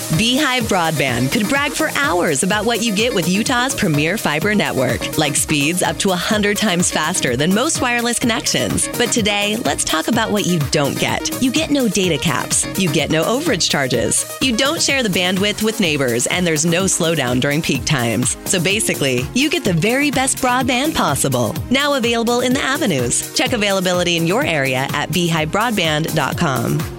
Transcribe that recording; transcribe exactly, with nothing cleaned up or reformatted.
Beehive Broadband could brag for hours about what you get with Utah's premier fiber network, like speeds up to one hundred times faster than most wireless connections. But today, let's talk about what you don't get. You get no data caps. You get no overage charges. You don't share the bandwidth with neighbors, and there's no slowdown during peak times. So basically, you get the very best broadband possible. Now available in the Avenues. Check availability in your area at beehive broadband dot com.